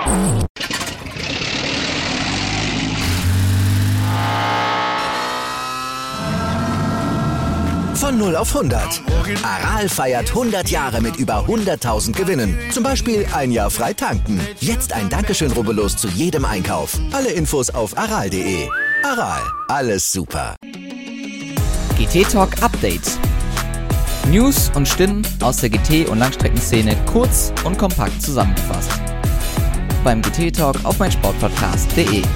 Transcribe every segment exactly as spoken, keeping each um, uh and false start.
Von null auf hundert. Aral feiert hundert Jahre mit über hunderttausend Gewinnen. Zum Beispiel ein Jahr frei tanken. Jetzt ein Dankeschön, rubbellos zu jedem Einkauf. Alle Infos auf aral punkt de. Aral, alles super. G T Talk Update. News und Stimmen aus der G T- und Langstreckenszene kurz und kompakt zusammengefasst. Beim G T Talk auf meinsportpodcast punkt de.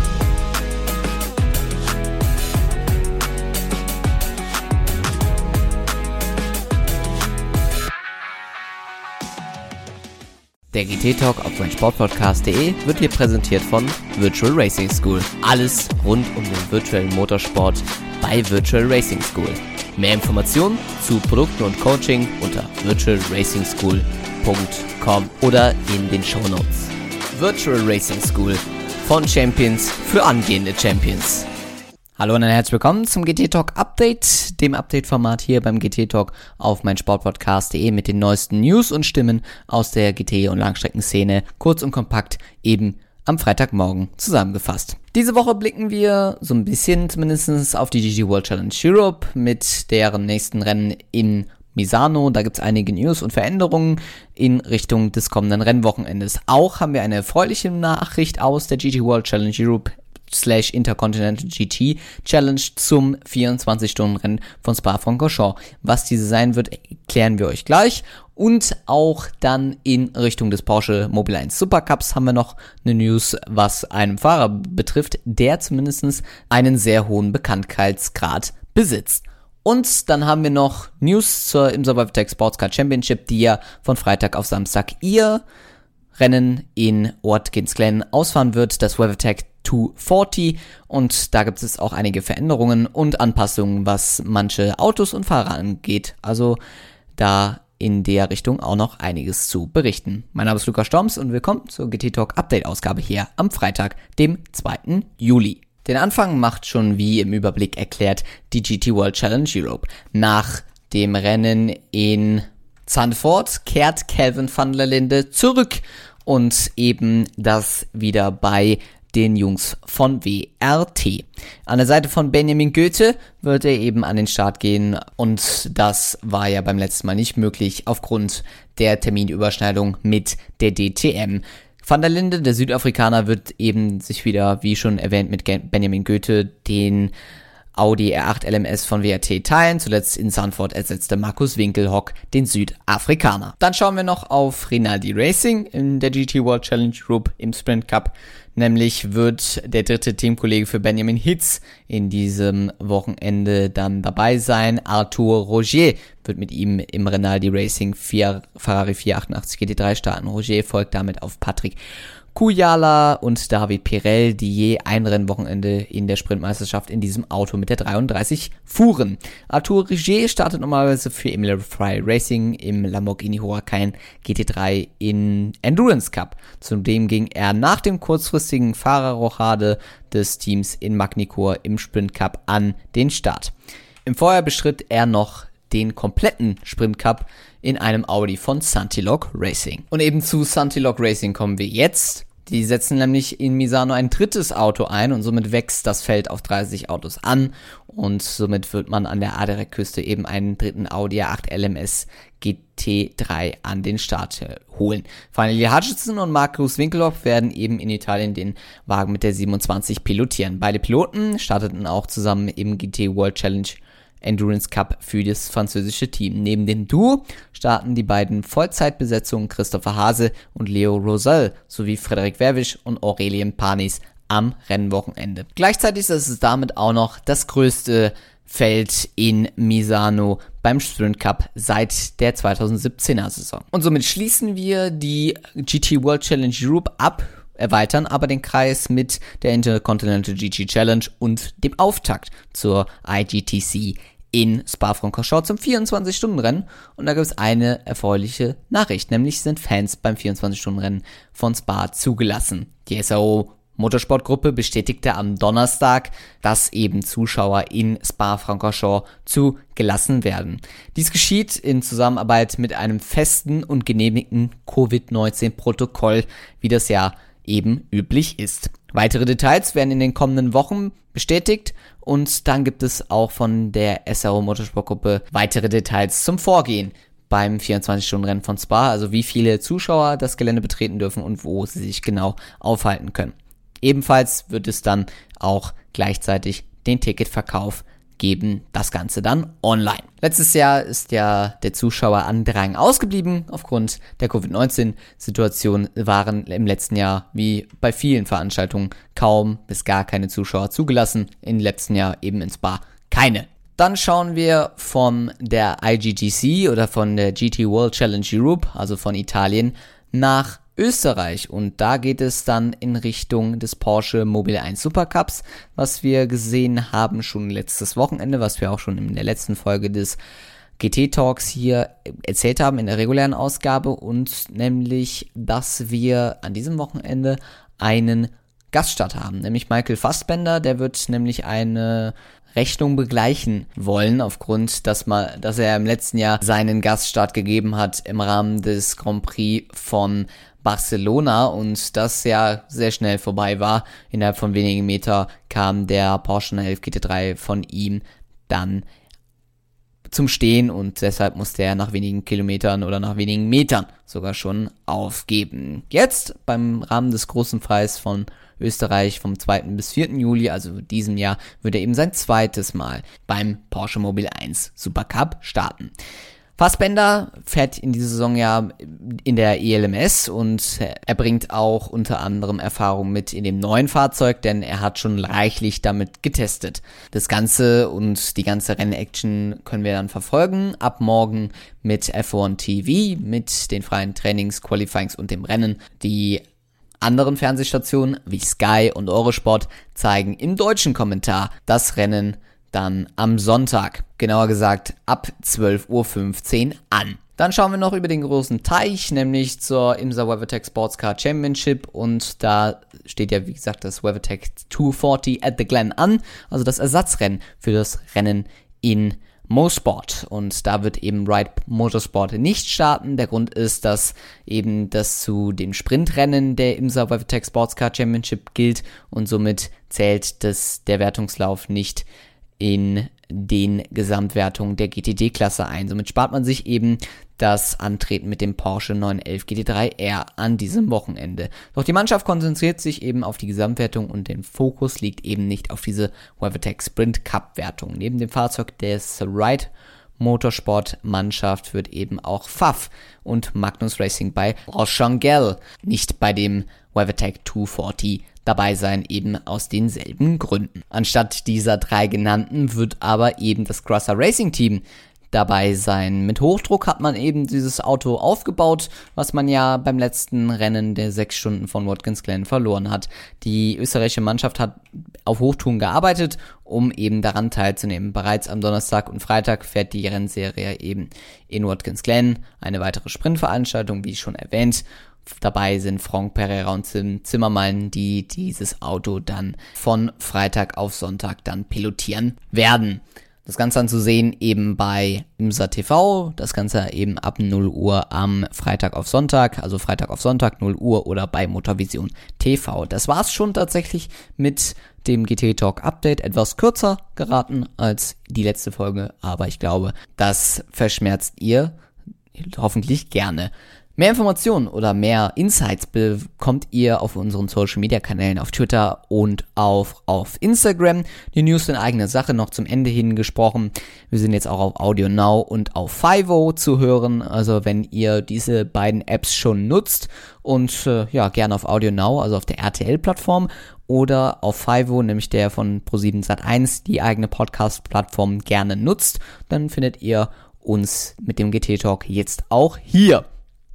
Der G T Talk auf meinsportpodcast punkt de wird hier präsentiert von Virtual Racing School. Alles rund um den virtuellen Motorsport bei Virtual Racing School. Mehr Informationen zu Produkten und Coaching unter virtual racing school punkt com oder in den Shownotes. Virtual Racing School von Champions für angehende Champions. Hallo und ein herzlich willkommen zum G T Talk Update, dem Update-Format hier beim G T Talk auf meinsportpodcast punkt de mit den neuesten News und Stimmen aus der G T- und Langstreckenszene, kurz und kompakt eben am Freitagmorgen zusammengefasst. Diese Woche blicken wir so ein bisschen zumindest auf die G T World Challenge Europe mit deren nächsten Rennen in Misano. Da gibt es einige News und Veränderungen in Richtung des kommenden Rennwochenendes. Auch haben wir eine erfreuliche Nachricht aus der G T World Challenge Europe slash Intercontinental G T Challenge zum vierundzwanzig-Stunden-Rennen von Spa-Francorchamps. Was diese sein wird, klären wir euch gleich. Und auch dann in Richtung des Porsche Mobil eins Supercups haben wir noch eine News, was einen Fahrer betrifft, der zumindest einen sehr hohen Bekanntheitsgrad besitzt. Und dann haben wir noch News zur Imsa WeatherTech Sportscar Championship, die ja von Freitag auf Samstag ihr Rennen in Watkins Glen ausfahren wird, das WeatherTech zweihundertvierzig, und da gibt es auch einige Veränderungen und Anpassungen, was manche Autos und Fahrer angeht. Also da in der Richtung auch noch einiges zu berichten. Mein Name ist Lukas Storms und willkommen zur G T Talk Update Ausgabe hier am Freitag, dem zweiten Juli. Den Anfang macht schon wie im Überblick erklärt die G T World Challenge Europe. Nach dem Rennen in Zandvoort kehrt Kelvin van der Linde zurück und eben das wieder bei den Jungs von W R T. An der Seite von Benjamin Goethe wird er eben an den Start gehen und das war ja beim letzten Mal nicht möglich aufgrund der Terminüberschneidung mit der D T M. Van der Linde, der Südafrikaner, wird eben sich wieder, wie schon erwähnt, mit Benjamin Goethe den Audi R acht L M S von W R T teilen. Zuletzt in Zandvoort ersetzte Markus Winkelhock den Südafrikaner. Dann schauen wir noch auf Rinaldi Racing in der G T World Challenge Group im Sprint Cup. Nämlich wird der dritte Teamkollege für Benjamin Hitz in diesem Wochenende dann dabei sein. Arthur Rogier wird mit ihm im Rinaldi Racing vier, Ferrari vierhundertachtundachtzig G T drei starten. Rogier folgt damit auf Patrick Kujala und David Pirell, die je ein Rennwochenende in der Sprintmeisterschaft in diesem Auto mit der dreiunddreißig fuhren. Arthur Rigier startet normalerweise für Emile Fry Racing im Lamborghini Huracan G T drei in Endurance Cup. Zudem ging er nach dem kurzfristigen Fahrerrochade des Teams in Magny-Cours im Sprint Cup an den Start. Im Vorjahr bestritt er noch den kompletten Sprint Cup in einem Audi von Santilog Racing. Und eben zu Santilog Racing kommen wir jetzt. Die setzen nämlich in Misano ein drittes Auto ein und somit wächst das Feld auf dreißig Autos an und somit wird man an der Adria-Küste eben einen dritten Audi R acht L M S G T drei an den Start holen. Finally Hutchinson und Markus Winkelhock werden eben in Italien den Wagen mit der siebenundzwanzig pilotieren. Beide Piloten starteten auch zusammen im G T World Challenge Endurance Cup für das französische Team. Neben dem Duo starten die beiden Vollzeitbesetzungen Christopher Hase und Leo Rosell sowie Frederik Werwisch und Aurelien Panis am Rennwochenende. Gleichzeitig ist es damit auch noch das größte Feld in Misano beim Sprint Cup seit der zweitausendsiebzehner Saison. Und somit schließen wir die G T World Challenge Europe ab, erweitern aber den Kreis mit der Intercontinental G T Challenge und dem Auftakt zur I G T C in Spa-Francorchamps zum vierundzwanzig-Stunden-Rennen. Und da gibt es eine erfreuliche Nachricht, nämlich sind Fans beim vierundzwanzig-Stunden-Rennen von Spa zugelassen. Die S R O Motorsportgruppe bestätigte am Donnerstag, dass eben Zuschauer in Spa-Francorchamps zugelassen werden. Dies geschieht in Zusammenarbeit mit einem festen und genehmigten Covid neunzehn Protokoll, wie das ja eben üblich ist. Weitere Details werden in den kommenden Wochen bestätigt und dann gibt es auch von der S R O Motorsportgruppe weitere Details zum Vorgehen beim vierundzwanzig-Stunden-Rennen von Spa, also wie viele Zuschauer das Gelände betreten dürfen und wo sie sich genau aufhalten können. Ebenfalls wird es dann auch gleichzeitig den Ticketverkauf geben, das Ganze dann online. Letztes Jahr ist ja der Zuschauerandrang ausgeblieben. Aufgrund der Covid neunzehn Situation waren im letzten Jahr, wie bei vielen Veranstaltungen, kaum bis gar keine Zuschauer zugelassen. Im letzten Jahr eben in Spa keine. Dann schauen wir von der I G G C oder von der G T World Challenge Europe, also von Italien, nach Österreich, und da geht es dann in Richtung des Porsche Mobile eins Supercups, was wir gesehen haben schon letztes Wochenende, was wir auch schon in der letzten Folge des G T Talks hier erzählt haben in der regulären Ausgabe, und nämlich, dass wir an diesem Wochenende einen Gaststart haben, nämlich Michael Fassbender. Der wird nämlich eine Rechnung begleichen wollen, aufgrund, dass, mal, dass er im letzten Jahr seinen Gaststart gegeben hat im Rahmen des Grand Prix von Barcelona und das ja sehr schnell vorbei war. Innerhalb von wenigen Meter kam der Porsche neun elf G T drei von ihm dann zum Stehen und deshalb musste er nach wenigen Kilometern oder nach wenigen Metern sogar schon aufgeben. Jetzt beim Rahmen des großen Preis von Österreich vom zweiten bis vierten Juli, also diesem Jahr, wird er eben sein zweites Mal beim Porsche Mobile eins Supercup starten. Fassbender fährt in dieser Saison ja in der E L M S und er bringt auch unter anderem Erfahrung mit in dem neuen Fahrzeug, denn er hat schon reichlich damit getestet. Das Ganze und die ganze Rennaction können wir dann verfolgen ab morgen mit F eins T V, mit den freien Trainings, Qualifyings und dem Rennen. Die anderen Fernsehstationen wie Sky und Eurosport zeigen im deutschen Kommentar das Rennen dann am Sonntag, genauer gesagt ab zwölf Uhr fünfzehn an. Dann schauen wir noch über den großen Teich, nämlich zur IMSA WeatherTech Sports Car Championship, und da steht ja wie gesagt das WeatherTech zweihundertvierzig at the Glen an, also das Ersatzrennen für das Rennen in Mosport, und da wird eben Ride Motorsport nicht starten. Der Grund ist, dass eben das zu dem Sprintrennen der IMSA WeatherTech Sports Car Championship gilt und somit zählt das, der Wertungslauf nicht in den Gesamtwertungen der G T D-Klasse ein. Somit spart man sich eben das Antreten mit dem Porsche neun elf G T drei R an diesem Wochenende. Doch die Mannschaft konzentriert sich eben auf die Gesamtwertung und der Fokus liegt eben nicht auf diese WeatherTech Sprint Cup Wertung. Neben dem Fahrzeug des Ride Motorsport Mannschaft wird eben auch F A F und Magnus Racing bei Rochangel nicht bei dem WeatherTech zweihundertvierzig dabei sein, eben aus denselben Gründen. Anstatt dieser drei genannten wird aber eben das Grosser Racing Team dabei sein. Mit Hochdruck hat man eben dieses Auto aufgebaut, was man ja beim letzten Rennen der sechs Stunden von Watkins Glen verloren hat. Die österreichische Mannschaft hat auf Hochtouren gearbeitet, um eben daran teilzunehmen. Bereits am Donnerstag und Freitag fährt die Rennserie eben in Watkins Glen, eine weitere Sprintveranstaltung, wie schon erwähnt. Dabei sind Franck Pereira und Tim Zimmermann, die dieses Auto dann von Freitag auf Sonntag dann pilotieren werden. Das Ganze dann zu sehen eben bei IMSA T V, das Ganze eben ab null Uhr am Freitag auf Sonntag, also Freitag auf Sonntag null Uhr oder bei Motorvision T V. Das war's schon tatsächlich mit dem G T Talk Update, etwas kürzer geraten als die letzte Folge, aber ich glaube, das verschmerzt ihr hoffentlich gerne. Mehr Informationen oder mehr Insights bekommt ihr auf unseren Social Media Kanälen auf Twitter und auf, auf Instagram. Die News in eigener Sache noch zum Ende hin gesprochen. Wir sind jetzt auch auf Audio Now und auf Fivo zu hören. Also wenn ihr diese beiden Apps schon nutzt und äh, ja gerne auf Audio Now, also auf der R T L-Plattform, oder auf Fivo, nämlich der von ProSieben Sat eins, die eigene Podcast-Plattform gerne nutzt, dann findet ihr uns mit dem G T Talk jetzt auch hier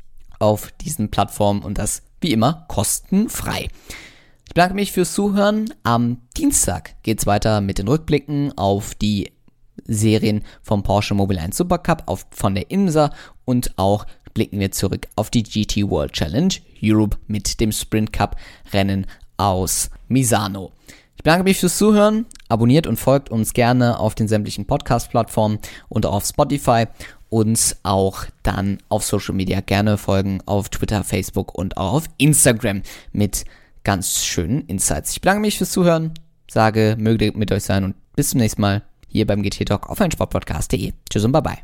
auf diesen Plattformen und das wie immer kostenfrei. Ich bedanke mich fürs Zuhören. Am Dienstag geht's weiter mit den Rückblicken auf die Serien vom Porsche Mobile eins Supercup auf, von der IMSA, und auch blicken wir zurück auf die G T World Challenge Europe mit dem Sprint Cup Rennen aus Misano. Ich bedanke mich fürs Zuhören. Abonniert und folgt uns gerne auf den sämtlichen Podcast-Plattformen und auf Spotify. uns auch dann auf Social Media gerne folgen, auf Twitter, Facebook und auch auf Instagram mit ganz schönen Insights. Ich bedanke mich fürs Zuhören, sage, möge mit euch sein und bis zum nächsten Mal hier beim G T Talk auf meinsportpodcast punkt de. Tschüss und bye bye.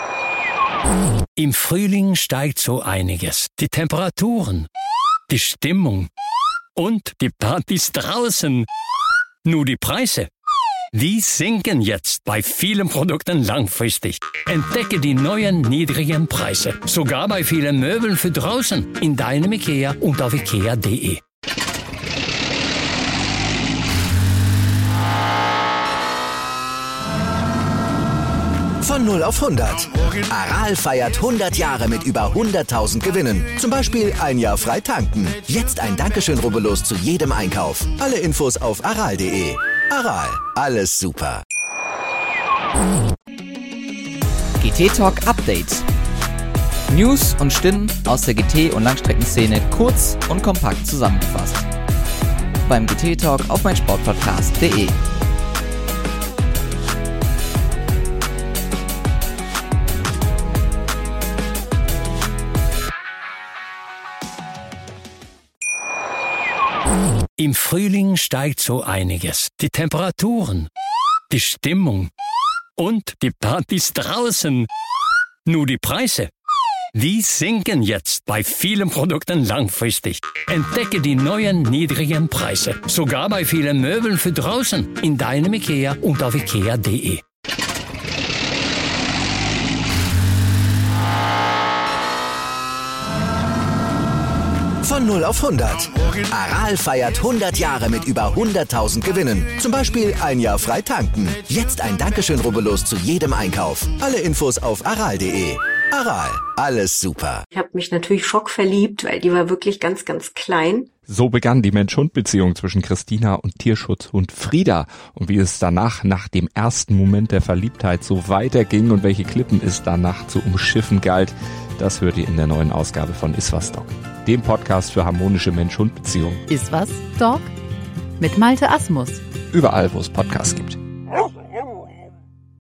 Im Frühling steigt so einiges. Die Temperaturen, die Stimmung und die Partys draußen. Nur die Preise, die sinken jetzt bei vielen Produkten langfristig. Entdecke die neuen niedrigen Preise. Sogar bei vielen Möbeln für draußen. In deinem IKEA und auf ikea punkt de. Von null auf hundert. Aral feiert hundert Jahre mit über hunderttausend Gewinnen. Zum Beispiel ein Jahr frei tanken. Jetzt ein Dankeschön, rubbellos zu jedem Einkauf. Alle Infos auf aral punkt de. Aral, alles super. G T Talk Update. News und Stimmen aus der G T- und Langstreckenszene kurz und kompakt zusammengefasst. Beim G T Talk auf meinsportpodcast punkt de. Im Frühling steigt so einiges. Die Temperaturen, die Stimmung und die Partys draußen. Nur die Preise, die sinken jetzt bei vielen Produkten langfristig. Entdecke die neuen niedrigen Preise. Sogar bei vielen Möbeln für draußen. In deinem IKEA und auf ikea punkt de. Von null auf hundert. Aral feiert hundert Jahre mit über hunderttausend Gewinnen. Zum Beispiel ein Jahr frei tanken. Jetzt ein Dankeschön, rubbellos zu jedem Einkauf. Alle Infos auf aral punkt de. Aral, alles super. Ich habe mich natürlich schockverliebt, weil die war wirklich ganz, ganz klein. So begann die Mensch-Hund-Beziehung zwischen Christina und Tierschutzhund Frieda. Und wie es danach, nach dem ersten Moment der Verliebtheit, so weiterging und welche Klippen es danach zu umschiffen galt, das hört ihr in der neuen Ausgabe von Iswas Dog, dem Podcast für harmonische Mensch-Hund-Beziehungen. Iswas Dog? Mit Malte Asmus. Überall, wo es Podcasts gibt.